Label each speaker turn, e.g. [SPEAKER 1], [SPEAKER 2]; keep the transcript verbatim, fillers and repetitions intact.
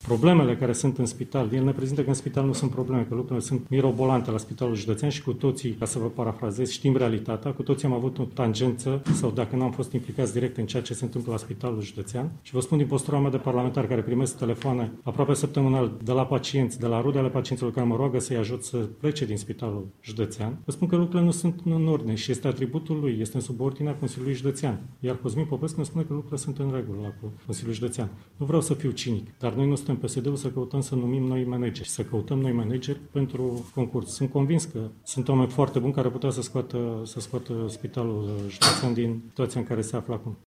[SPEAKER 1] problemele care sunt în spital, el ne prezintă că în spital nu sunt probleme, că lucrurile sunt mirobolante la Spitalul Județean și cu toții, ca să vă parafrazez, știm realitatea, cu toții am avut o tangență sau dacă nu am fost implicați direct în ceea ce se întâmplă la Spitalul Județean. Și vă spun din postura mea de parlamentar care primesc telefoane aproape săptămânal de la pacienți, de la rude ale pacienților care mă roagă să-i ajut să plece din Spitalul Județean, vă spun că lucrurile nu sunt în ordine și este atributul lui, este în subordinea Consiliului Județean. Iar Cosmin Popescu îmi spune că lucrurile sunt în regulă la Consiliul Județean. Nu vreau să fiu cinic, dar noi nu suntem P S D-ul să căutăm să numim noi manageri, să căutăm noi manageri pentru concurs. Sunt convins că sunt oameni foarte buni care putea să scoată, să scoată Spitalul Județean din situația în care se află acum.